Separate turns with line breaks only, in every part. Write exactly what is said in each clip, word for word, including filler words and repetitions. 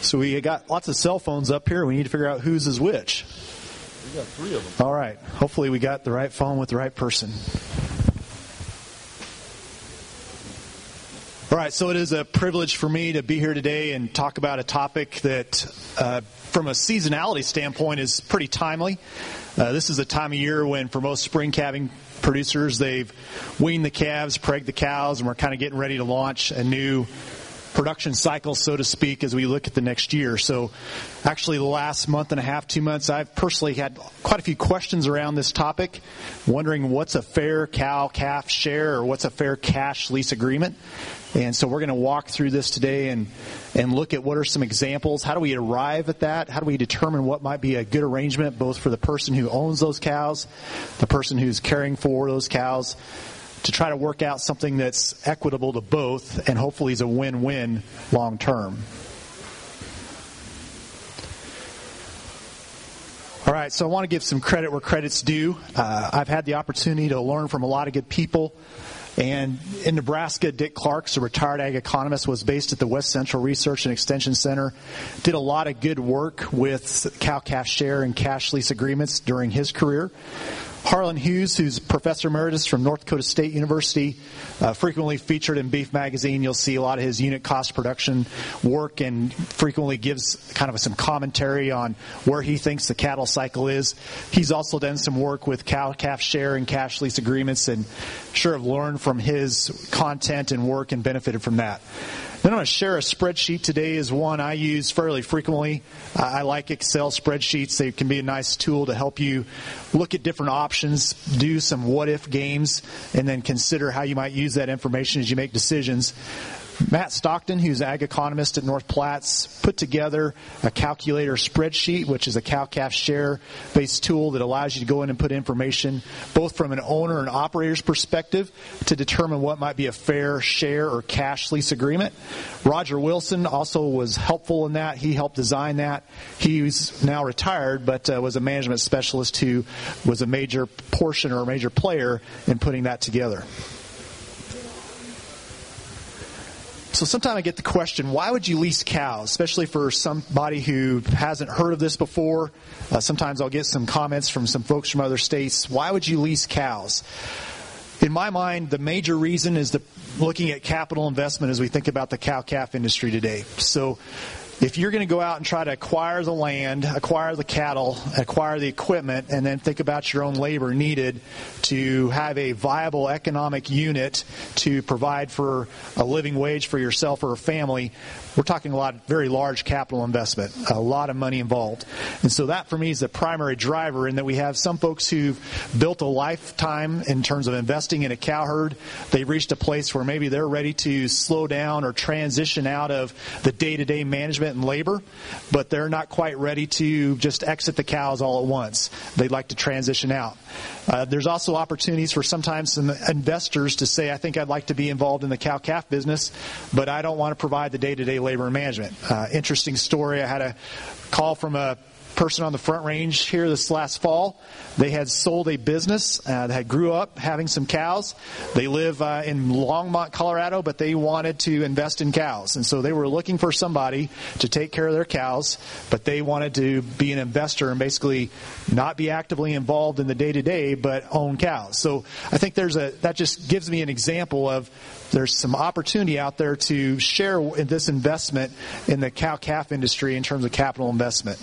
So we got lots of cell phones up here. We need to figure out whose is which.
We got three of them.
All right. Hopefully we got the right phone with the right person. All right. So it is a privilege for me to be here today and talk about a topic that, uh, from a seasonality standpoint, is pretty timely. Uh, this is a time of year when, for most spring calving producers, they've weaned the calves, pregged the cows, and we're kind of getting ready to launch a new production cycle, so to speak, as we look at the next year. So actually the last month and a half, two months, I've personally had quite a few questions around this topic, wondering what's a fair cow-calf share or what's a fair cash lease agreement. And so we're going to walk through this today and, and look at what are some examples. How do we arrive at that? How do we determine what might be a good arrangement, both for the person who owns those cows, the person who's caring for those cows, to try to work out something that's equitable to both and hopefully is a win-win long term. All right, so I want to give some credit where credit's due. Uh, I've had the opportunity to learn from a lot of good people. And in Nebraska, Dick Clark's a retired ag economist, was based at the West Central Research and Extension Center, did a lot of good work with cow-calf share and cash lease agreements during his career. Harlan Hughes, who's Professor Emeritus from North Dakota State University, uh, frequently featured in Beef Magazine. You'll see a lot of his unit cost production work and frequently gives kind of some commentary on where he thinks the cattle cycle is. He's also done some work with cow-calf share and cash lease agreements, and sure have learned from his content and work and benefited from that. Then I'm going to share a spreadsheet today. Is one I use fairly frequently. Uh, I like Excel spreadsheets. They can be a nice tool to help you look at different options, do some what-if games, and then consider how you might use that information as you make decisions. Matt Stockton, who's an ag economist at North Platts, put together a calculator spreadsheet, which is a cow-calf share-based tool that allows you to go in and put information both from an owner and operator's perspective to determine what might be a fair share or cash lease agreement. Roger Wilson also was helpful in that. He helped design that. He's now retired, but uh, was a management specialist who was a major portion or a major player in putting that together. So sometimes I get the question, why would you lease cows, especially for somebody who hasn't heard of this before? Uh, sometimes I'll get some comments from some folks from other states. Why would you lease cows? In my mind, the major reason is the looking at capital investment as we think about the cow-calf industry today. So if you're going to go out and try to acquire the land, acquire the cattle, acquire the equipment, and then think about your own labor needed to have a viable economic unit to provide for a living wage for yourself or a family, we're talking a lot, very large capital investment, a lot of money involved. And so that for me is the primary driver, in that we have some folks who've built a lifetime in terms of investing in a cow herd. They've reached a place where maybe they're ready to slow down or transition out of the day-to-day management and labor, but they're not quite ready to just exit the cows all at once. They'd like to transition out. Uh, there's also opportunities for sometimes some investors to say, I think I'd like to be involved in the cow-calf business, but I don't want to provide the day-to-day labor and management. Uh, interesting story. I had a call from a person on the Front Range here this last fall. They had sold a business uh, that had grew up having some cows. They live uh, in Longmont, Colorado, but they wanted to invest in cows. And so they were looking for somebody to take care of their cows, but they wanted to be an investor and basically not be actively involved in the day-to-day, but own cows. So I think there's a that just gives me an example of there's some opportunity out there to share this investment in the cow-calf industry in terms of capital investment.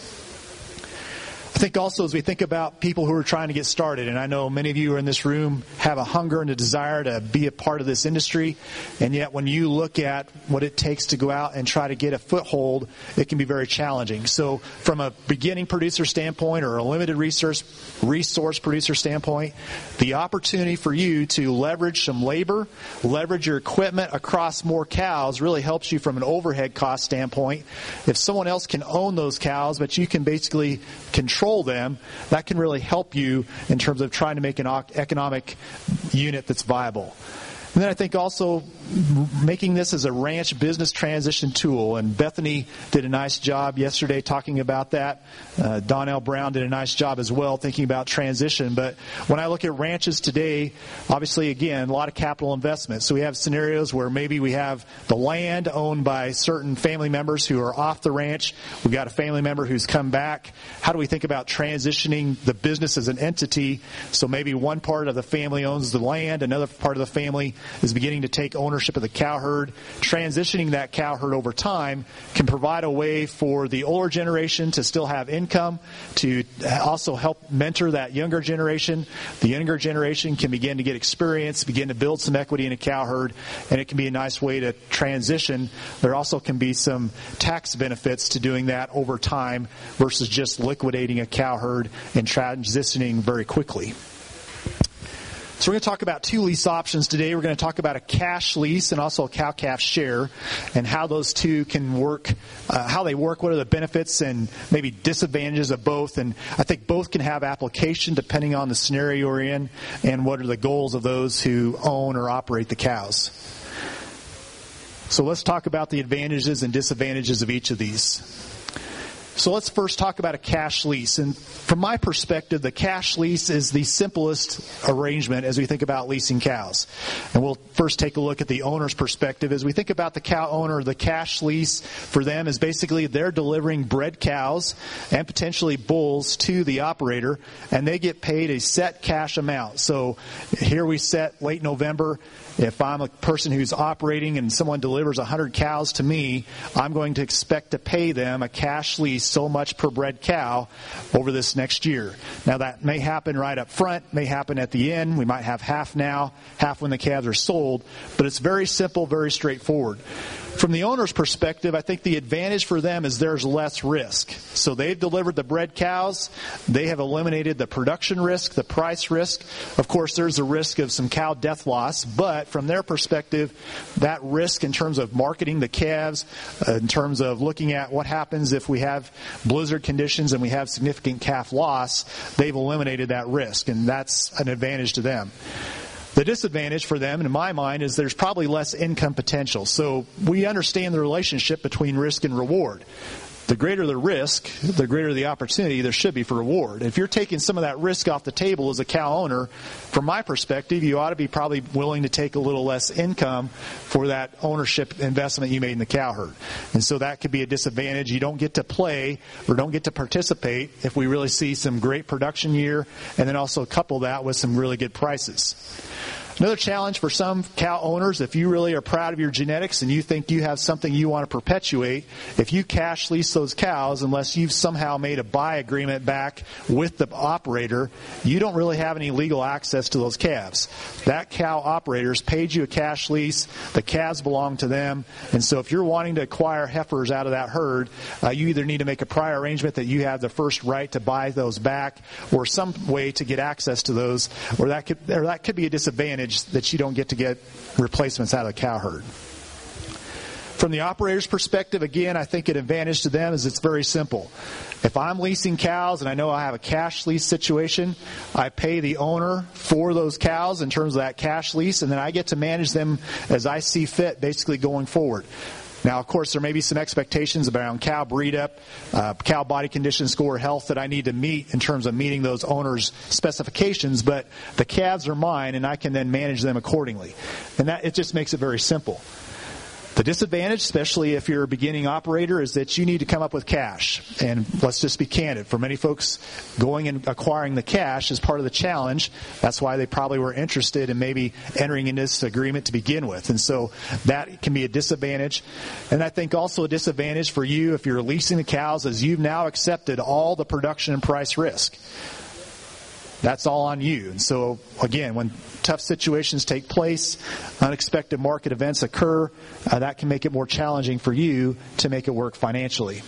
I think also as we think about people who are trying to get started, and I know many of you in this room have a hunger and a desire to be a part of this industry, and yet when you look at what it takes to go out and try to get a foothold, it can be very challenging. So from a beginning producer standpoint or a limited resource, resource producer standpoint, the opportunity for you to leverage some labor, leverage your equipment across more cows really helps you from an overhead cost standpoint. If someone else can own those cows, but you can basically control them, that can really help you in terms of trying to make an economic unit that's viable. And then I think also making this as a ranch business transition tool. And Bethany did a nice job yesterday talking about that. Uh, Donnell Brown did a nice job as well thinking about transition. But when I look at ranches today, obviously, again, a lot of capital investment. So we have scenarios where maybe we have the land owned by certain family members who are off the ranch. We've got a family member who's come back. How do we think about transitioning the business as an entity? So maybe one part of the family owns the land, another part of the family is beginning to take ownership of the cow herd. Transitioning that cow herd over time can provide a way for the older generation to still have income, to also help mentor that younger generation. The younger generation can begin to get experience, begin to build some equity in a cow herd, and it can be a nice way to transition. There also can be some tax benefits to doing that over time versus just liquidating a cow herd and transitioning very quickly. So we're going to talk about two lease options today. We're going to talk about a cash lease and also a cow-calf share and how those two can work, uh, how they work, what are the benefits and maybe disadvantages of both. And I think both can have application depending on the scenario you're in and what are the goals of those who own or operate the cows. So let's talk about the advantages and disadvantages of each of these. So let's first talk about a cash lease. And from my perspective, the cash lease is the simplest arrangement as we think about leasing cows. And we'll first take a look at the owner's perspective. As we think about the cow owner, the cash lease for them is basically they're delivering bred cows and potentially bulls to the operator, and they get paid a set cash amount. So here we set late November. If I'm a person who's operating and someone delivers one hundred cows to me, I'm going to expect to pay them a cash lease so much per bred cow over this next year. Now that may happen right up front, may happen at the end. We might have half now, half when the calves are sold, but it's very simple, very straightforward. From the owner's perspective, I think the advantage for them is there's less risk. So they've delivered the bred cows. They have eliminated the production risk, the price risk. Of course, there's a risk of some cow death loss, but from their perspective, that risk in terms of marketing the calves, uh, in terms of looking at what happens if we have blizzard conditions and we have significant calf loss, they've eliminated that risk, and that's an advantage to them. The disadvantage for them, in my mind, is there's probably less income potential. So we understand the relationship between risk and reward. The greater the risk, the greater the opportunity there should be for reward. If you're taking some of that risk off the table as a cow owner, from my perspective, you ought to be probably willing to take a little less income for that ownership investment you made in the cow herd. And so that could be a disadvantage. You don't get to play or don't get to participate if we really see some great production year, and then also couple that with some really good prices. Another challenge for some cow owners, if you really are proud of your genetics and you think you have something you want to perpetuate, if you cash lease those cows, unless you've somehow made a buy agreement back with the operator, you don't really have any legal access to those calves. That cow operator's paid you a cash lease, the calves belong to them, and so if you're wanting to acquire heifers out of that herd, uh, you either need to make a prior arrangement that you have the first right to buy those back, or some way to get access to those, or that could, or that could be a disadvantage that you don't get to get replacements out of the cow herd. From the operator's perspective, again, I think an advantage to them is it's very simple. If I'm leasing cows and I know I have a cash lease situation, I pay the owner for those cows in terms of that cash lease, and then I get to manage them as I see fit, basically going forward. Now, of course, there may be some expectations around cow breed up, uh, cow body condition score, health that I need to meet in terms of meeting those owners' specifications, but the calves are mine and I can then manage them accordingly. And that it just makes it very simple. The disadvantage, especially if you're a beginning operator, is that you need to come up with cash. And let's just be candid. For many folks, going and acquiring the cash is part of the challenge. That's why they probably were interested in maybe entering into this agreement to begin with. And so that can be a disadvantage. And I think also a disadvantage for you if you're leasing the cows is you've now accepted all the production and price risk. That's all on you. And so, again, when tough situations take place, unexpected market events occur, uh, that can make it more challenging for you to make it work financially.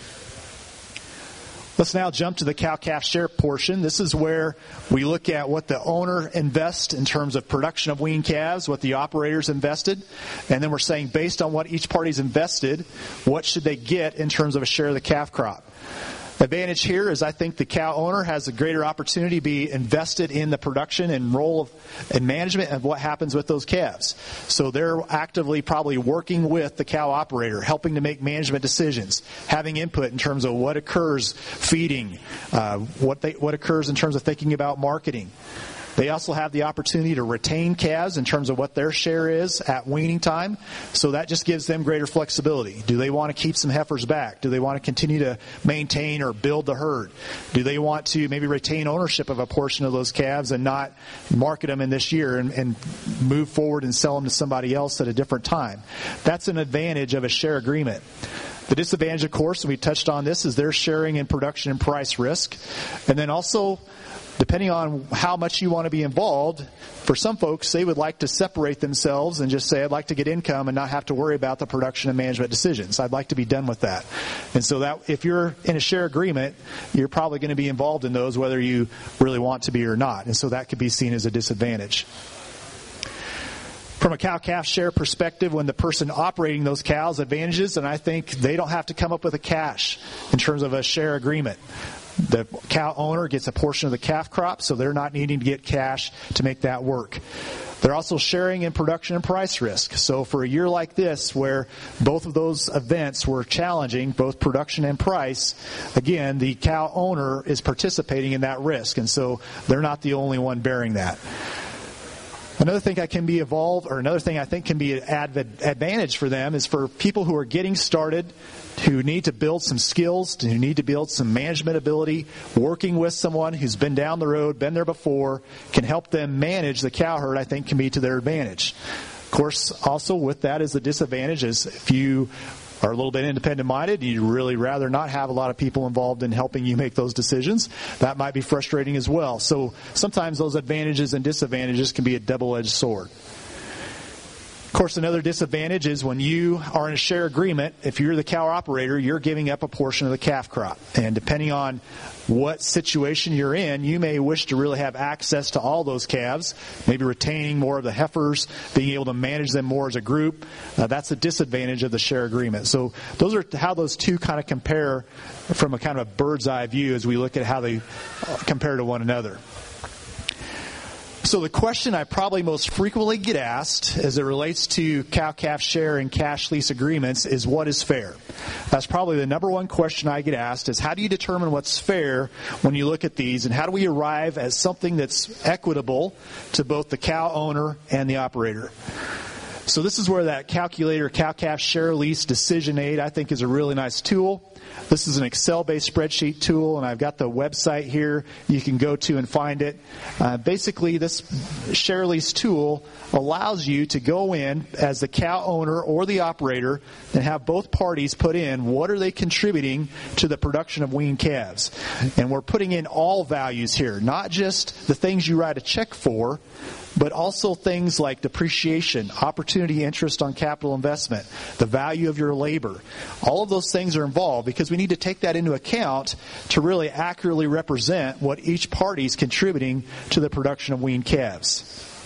Let's now jump to the cow-calf share portion. This is where we look at what the owner invests in terms of production of weaned calves, what the operators invested, and then we're saying based on what each party's invested, what should they get in terms of a share of the calf crop. Advantage here is I think the cow owner has a greater opportunity to be invested in the production and role of, and management of what happens with those calves. So they're actively probably working with the cow operator, helping to make management decisions, having input in terms of what occurs feeding, uh, what they, what occurs in terms of thinking about marketing. They also have the opportunity to retain calves in terms of what their share is at weaning time. So that just gives them greater flexibility. Do they want to keep some heifers back? Do they want to continue to maintain or build the herd? Do they want to maybe retain ownership of a portion of those calves and not market them in this year and, and move forward and sell them to somebody else at a different time? That's an advantage of a share agreement. The disadvantage, of course, and we touched on this, is they're sharing in production and price risk. And then also, depending on how much you want to be involved, for some folks, they would like to separate themselves and just say, I'd like to get income and not have to worry about the production and management decisions. I'd like to be done with that. And so that if you're in a share agreement, you're probably going to be involved in those whether you really want to be or not. And so that could be seen as a disadvantage. From a cow-calf share perspective, when the person operating those cows advantages, and I think they don't have to come up with a cash in terms of a share agreement. The cow owner gets a portion of the calf crop, so they're not needing to get cash to make that work. They're also sharing in production and price risk. So for a year like this, where both of those events were challenging, both production and price, again, the cow owner is participating in that risk, and so they're not the only one bearing that. Another thing that can be evolved, or another thing I think can be an advantage for them, is for people who are getting started, who need to build some skills, who need to build some management ability, working with someone who's been down the road, been there before, can help them manage the cow herd, I think can be to their advantage. Of course, also with that is the disadvantage is if you are a little bit independent-minded, you'd really rather not have a lot of people involved in helping you make those decisions. That might be frustrating as well. So sometimes those advantages and disadvantages can be a double-edged sword. Of course, another disadvantage is when you are in a share agreement, if you're the cow operator, you're giving up a portion of the calf crop. And depending on what situation you're in, you may wish to really have access to all those calves, maybe retaining more of the heifers, being able to manage them more as a group. Uh, that's a disadvantage of the share agreement. So those are how those two kind of compare from a kind of a bird's eye view as we look at how they compare to one another. So the question I probably most frequently get asked as it relates to cow-calf share and cash lease agreements is what is fair? That's probably the number one question I get asked is how do you determine what's fair when you look at these, and how do we arrive at something that's equitable to both the cow owner and the operator? So this is where that calculator, cow-calf share lease decision aid, I think is a really nice tool. This is an Excel-based spreadsheet tool, and I've got the website here you can go to and find it. Uh, basically, this share lease tool allows you to go in as the cow owner or the operator and have both parties put in what are they contributing to the production of weaned calves. And we're putting in all values here, not just the things you write a check for, but also things like depreciation, opportunity interest on capital investment, the value of your labor. All of those things are involved because we need to take that into account to really accurately represent what each party is contributing to the production of weaned calves.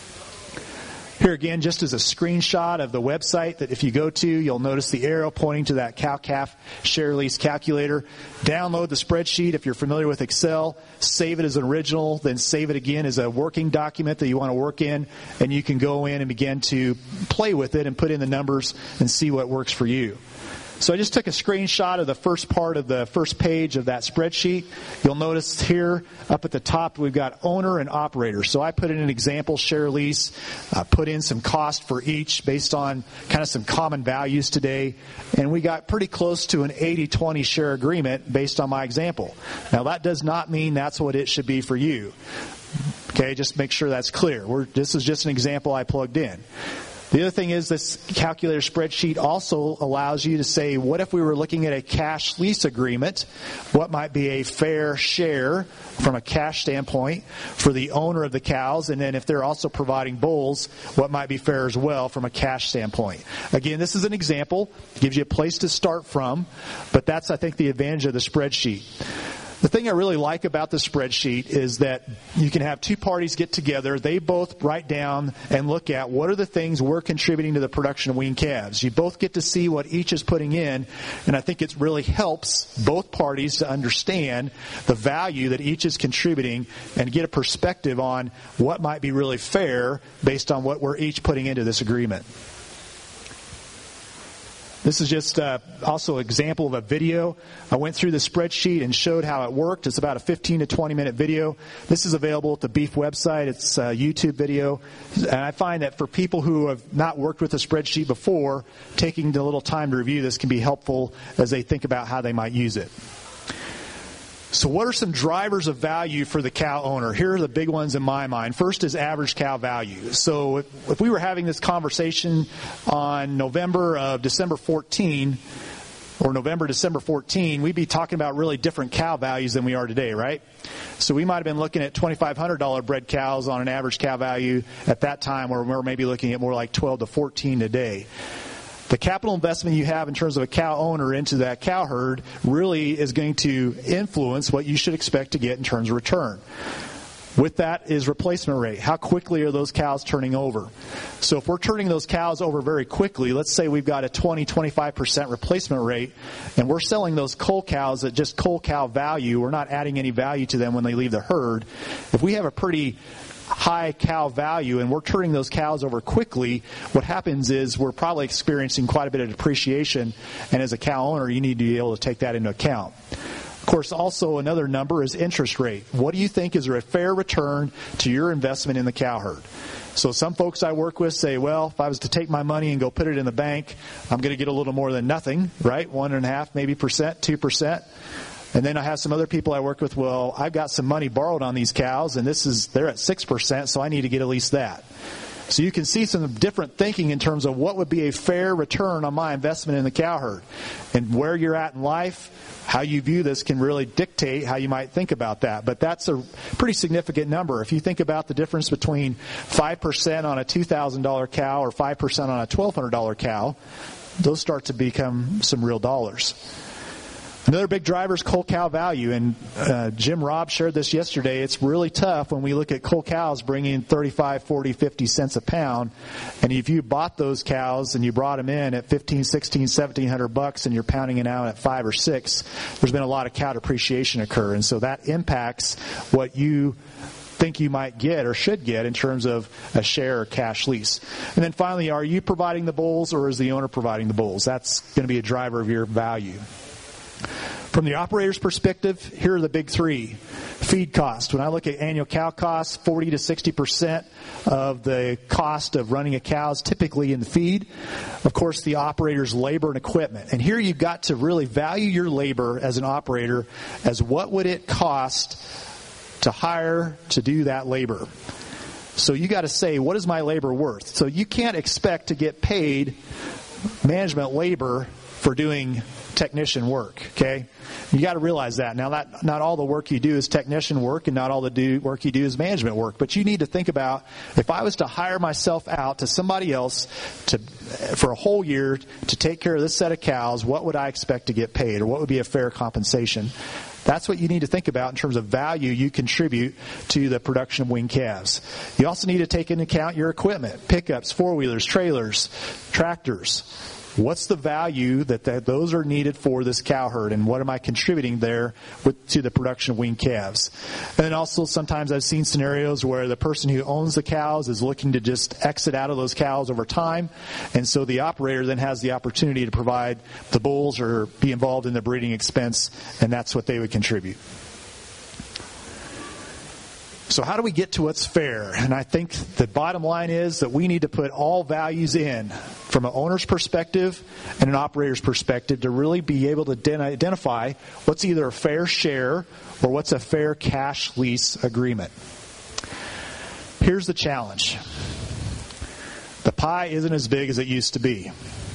Here again, just as a screenshot of the website that if you go to, you'll notice the arrow pointing to that cow-calf share lease calculator. Download the spreadsheet if you're familiar with Excel. Save it as an original, then save it again as a working document that you want to work in, and you can go in and begin to play with it and put in the numbers and see what works for you. So I just took a screenshot of the first part of the first page of that spreadsheet. You'll notice here up at the top we've got owner and operator. So I put in an example share lease, uh, put in some cost for each based on kind of some common values today, and we got pretty close to an eighty twenty share agreement based on my example. Now that does not mean that's what it should be for you. Okay, just make sure that's clear. We're, this is just an example I plugged in. The other thing is this calculator spreadsheet also allows you to say, what if we were looking at a cash lease agreement? What might be a fair share from a cash standpoint for the owner of the cows? And then if they're also providing bulls, what might be fair as well from a cash standpoint? Again, this is an example. It gives you a place to start from, but that's, I think, the advantage of the spreadsheet. The thing I really like about the spreadsheet is that you can have two parties get together. They both write down and look at what are the things we're contributing to the production of weaned calves. You both get to see what each is putting in, and I think it really helps both parties to understand the value that each is contributing and get a perspective on what might be really fair based on what we're each putting into this agreement. This is just uh, also an example of a video. I went through the spreadsheet and showed how it worked. It's about a fifteen to twenty minute video. This is available at the Beef website. It's a YouTube video. And I find that for people who have not worked with a spreadsheet before, taking a little time to review this can be helpful as they think about how they might use it. So what are some drivers of value for the cow owner? Here are the big ones in my mind. First is average cow value. So if, if we were having this conversation on November of December fourteenth, or November, December fourteenth, we'd be talking about really different cow values than we are today, right? So we might have been looking at twenty-five hundred dollars bred cows on an average cow value at that time, where we're maybe looking at more like twelve to fourteen today. The capital investment you have in terms of a cow owner into that cow herd really is going to influence what you should expect to get in terms of return. With that is replacement rate. How quickly are those cows turning over? So if we're turning those cows over very quickly, let's say we've got a twenty, twenty-five percent replacement rate, and we're selling those cull cows at just cull cow value, we're not adding any value to them when they leave the herd. If we have a pretty high cow value and we're turning those cows over quickly, what happens is we're probably experiencing quite a bit of depreciation, and as a cow owner, you need to be able to take that into account. Of course, also another number is interest rate. What do you think is a fair return to your investment in the cow herd? So some folks I work with say, well, if I was to take my money and go put it in the bank, I'm going to get a little more than nothing, right? One and a half, maybe percent, two percent. And then I have some other people I work with, well, I've got some money borrowed on these cows, and this is they're at six percent, so I need to get at least that. So you can see some different thinking in terms of what would be a fair return on my investment in the cow herd. And where you're at in life, how you view this can really dictate how you might think about that. But that's a pretty significant number. If you think about the difference between five percent on a two thousand dollars cow or five percent on a twelve hundred dollars cow, those start to become some real dollars. Another big driver is cull cow value, and uh, Jim Robb shared this yesterday. It's really tough when we look at cull cows bringing thirty-five, forty, fifty cents a pound, and if you bought those cows and you brought them in at fifteen, sixteen, seventeen hundred bucks, and you're pounding it out at five or six, there's been a lot of cow depreciation occur, and so that impacts what you think you might get or should get in terms of a share or cash lease. And then finally, are you providing the bulls or is the owner providing the bulls? That's going to be a driver of your value. From the operator's perspective, here are the big three. Feed cost. When I look at annual cow costs, forty to sixty percent of the cost of running a cow is typically in the feed. Of course, the operator's labor and equipment. And here you've got to really value your labor as an operator as what would it cost to hire to do that labor. So you got to say, what is my labor worth? So you can't expect to get paid management labor for doing technician work, okay? You got to realize that. Now, that not all the work you do is technician work, and not all the do, work you do is management work. But you need to think about, if I was to hire myself out to somebody else to for a whole year to take care of this set of cows, what would I expect to get paid, or what would be a fair compensation? That's what you need to think about in terms of value you contribute to the production of weaned calves. You also need to take into account your equipment, pickups, four-wheelers, trailers, tractors. What's the value that, that those are needed for this cow herd, and what am I contributing there with, to the production of weaned calves? And then also sometimes I've seen scenarios where the person who owns the cows is looking to just exit out of those cows over time, and so the operator then has the opportunity to provide the bulls or be involved in the breeding expense, and that's what they would contribute. So how do we get to what's fair? And I think the bottom line is that we need to put all values in from an owner's perspective and an operator's perspective to really be able to identify what's either a fair share or what's a fair cash lease agreement. Here's the challenge. The pie isn't as big as it used to be.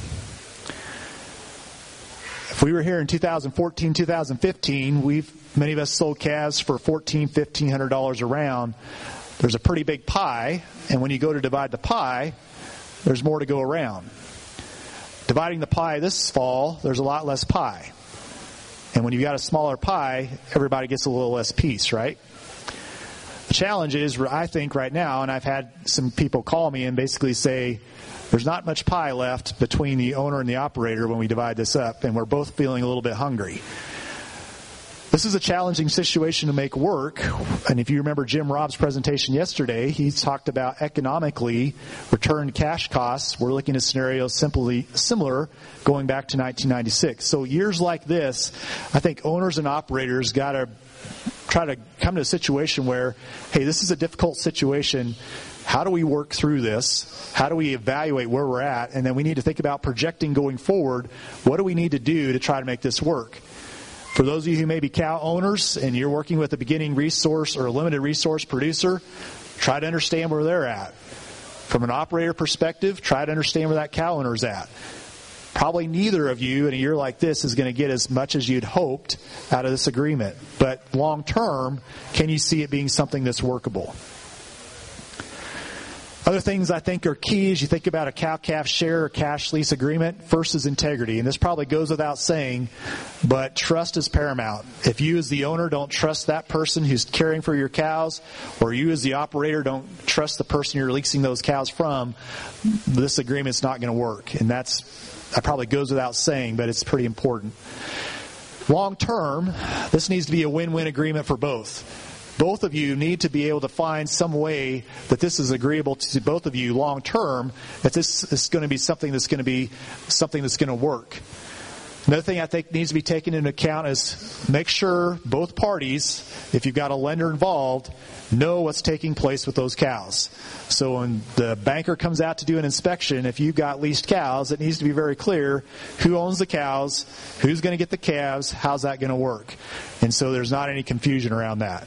If we were here in two thousand fourteen, two thousand fifteen, we've many of us sold calves for fourteen hundred dollars, fifteen hundred dollars a round. There's a pretty big pie, and when you go to divide the pie, there's more to go around. Dividing the pie this fall, there's a lot less pie. And when you've got a smaller pie, everybody gets a little less piece, right? The challenge is, I think right now, and I've had some people call me and basically say, there's not much pie left between the owner and the operator when we divide this up, and we're both feeling a little bit hungry. This is a challenging situation to make work, and if you remember Jim Robb's presentation yesterday, he talked about economically return cash costs. We're looking at scenarios simply similar going back to nineteen ninety-six. So years like this, I think owners and operators got to try to come to a situation where, hey, this is a difficult situation. How do we work through this? How do we evaluate where we're at? And then we need to think about projecting going forward. What do we need to do to try to make this work? For those of you who may be cow owners and you're working with a beginning resource or a limited resource producer, try to understand where they're at. From an operator perspective, try to understand where that cow owner's at. Probably neither of you in a year like this is going to get as much as you'd hoped out of this agreement. But long term, can you see it being something that's workable? Other things I think are key as you think about a cow-calf share or cash lease agreement. First is integrity, and this probably goes without saying, but trust is paramount. If you as the owner don't trust that person who's caring for your cows, or you as the operator don't trust the person you're leasing those cows from, this agreement's not going to work. And that's, that probably goes without saying, but it's pretty important. Long term, this needs to be a win-win agreement for both. Both of you need to be able to find some way that this is agreeable to both of you long term, that this is going to be something that's going to be something that's going to work. Another thing I think needs to be taken into account is make sure both parties, if you've got a lender involved, know what's taking place with those cows. So when the banker comes out to do an inspection, if you've got leased cows, it needs to be very clear who owns the cows, who's going to get the calves, how's that going to work. And so there's not any confusion around that.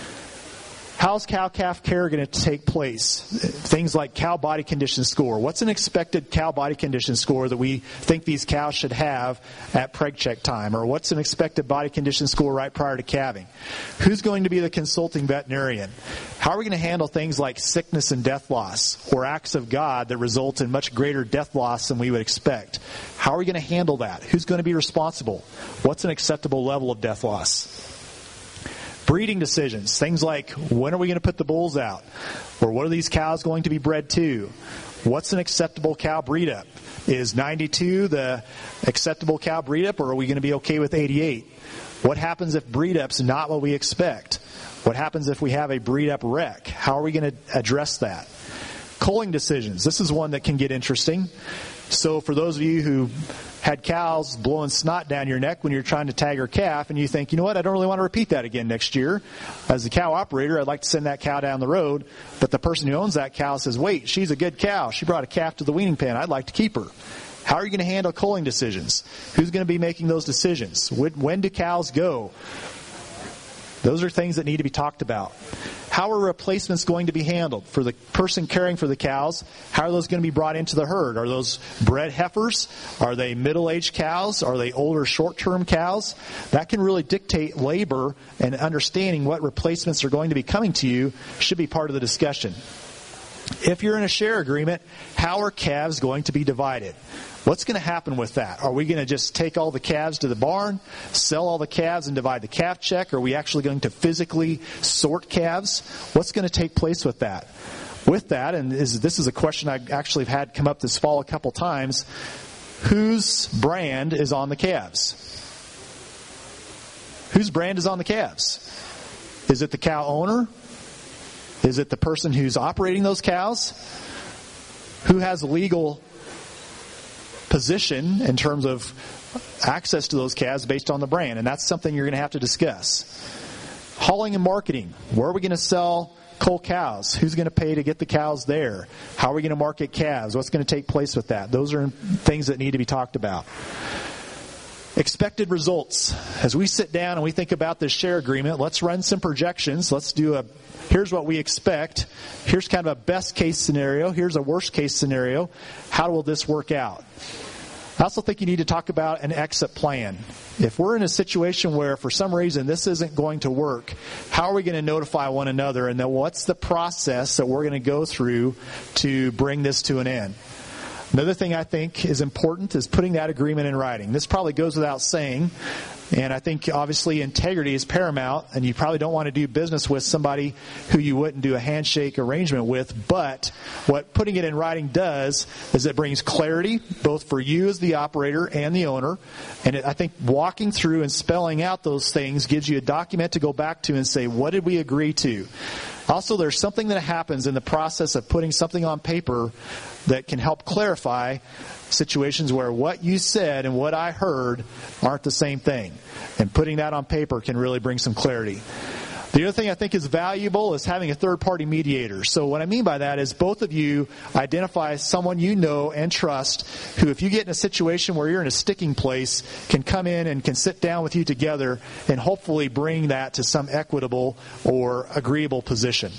How's cow-calf care going to take place? Things like cow body condition score. What's an expected cow body condition score that we think these cows should have at preg check time? Or what's an expected body condition score right prior to calving? Who's going to be the consulting veterinarian? How are we going to handle things like sickness and death loss, or acts of God that result in much greater death loss than we would expect? How are we going to handle that? Who's going to be responsible? What's an acceptable level of death loss? Breeding decisions, things like when are we going to put the bulls out? Or what are these cows going to be bred to? What's an acceptable cow breed up? Is ninety-two the acceptable cow breed up, or are we going to be okay with eighty-eight? What happens if breed up's not what we expect? What happens if we have a breed up wreck? How are we going to address that? Culling decisions. This is one that can get interesting. So for those of you who had cows blowing snot down your neck when you're trying to tag her calf, and you think, you know what, I don't really want to repeat that again next year. As the cow operator, I'd like to send that cow down the road, but the person who owns that cow says, wait, she's a good cow. She brought a calf to the weaning pen. I'd like to keep her. How are you going to handle culling decisions? Who's going to be making those decisions? When do cows go? Those are things that need to be talked about. How are replacements going to be handled? For the person caring for the cows, how are those going to be brought into the herd? Are those bred heifers? Are they middle-aged cows? Are they older short-term cows? That can really dictate labor, and understanding what replacements are going to be coming to you should be part of the discussion. If you're in a share agreement, how are calves going to be divided? What's going to happen with that? Are we going to just take all the calves to the barn, sell all the calves, and divide the calf check? Are we actually going to physically sort calves? What's going to take place with that? With that, and is, this is a question I actually have had come up this fall a couple times, whose brand is on the calves? Whose brand is on the calves? Is it the cow owner? Is it the person who's operating those cows? Who has legal position in terms of access to those calves based on the brand? And that's something you're going to have to discuss. Hauling and marketing. Where are we going to sell cull cows? Who's going to pay to get the cows there? How are we going to market calves? What's going to take place with that? Those are things that need to be talked about. Expected results. As we sit down and we think about this share agreement, let's run some projections. Let's do a, here's what we expect. Here's kind of a best case scenario. Here's a worst case scenario. How will this work out? I also think you need to talk about an exit plan. If we're in a situation where for some reason this isn't going to work, how are we going to notify one another? And then what's the process that we're going to go through to bring this to an end? Another thing I think is important is putting that agreement in writing. This probably goes without saying, and I think obviously integrity is paramount, and you probably don't want to do business with somebody who you wouldn't do a handshake arrangement with, but what putting it in writing does is it brings clarity both for you as the operator and the owner, and it, I think walking through and spelling out those things gives you a document to go back to and say, what did we agree to? Also, there's something that happens in the process of putting something on paper that can help clarify situations where what you said and what I heard aren't the same thing. And putting that on paper can really bring some clarity. The other thing I think is valuable is having a third-party mediator. So what I mean by that is both of you identify someone you know and trust who, if you get in a situation where you're in a sticking place, can come in and can sit down with you together and hopefully bring that to some equitable or agreeable position.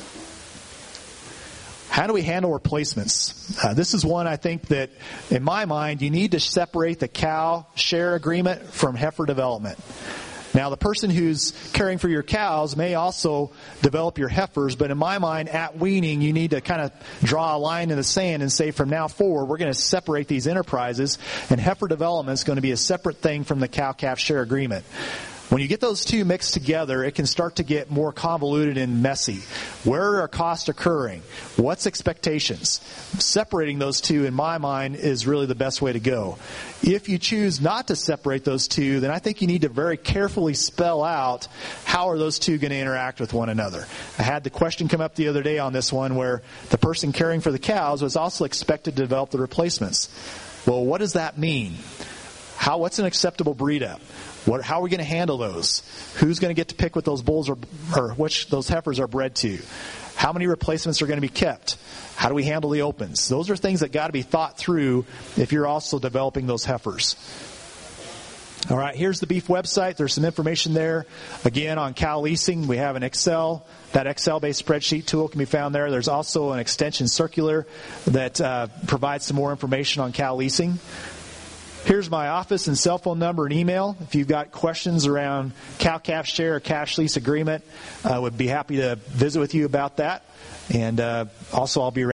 How do we handle replacements? Uh, this is one I think that, in my mind, you need to separate the cow share agreement from heifer development. Now, the person who's caring for your cows may also develop your heifers, but in my mind, at weaning, you need to kind of draw a line in the sand and say, from now forward, we're going to separate these enterprises, and heifer development is going to be a separate thing from the cow-calf share agreement. When you get those two mixed together, it can start to get more convoluted and messy. Where are costs occurring? What's expectations? Separating those two, in my mind, is really the best way to go. If you choose not to separate those two, then I think you need to very carefully spell out how are those two going to interact with one another. I had the question come up the other day on this one where the person caring for the cows was also expected to develop the replacements. Well, what does that mean? How? What's an acceptable breed up? What, how are we going to handle those? Who's going to get to pick what those bulls are, or which those heifers are bred to? How many replacements are going to be kept? How do we handle the opens? Those are things that got to be thought through if you're also developing those heifers. All right, here's the beef website. There's some information there. Again, on cow leasing, we have an Excel. That Excel-based spreadsheet tool can be found there. There's also an extension circular that uh, provides some more information on cow leasing. Here's my office and cell phone number and email. If you've got questions around cow-calf share or cash lease agreement, I would be happy to visit with you about that. And uh, also, I'll be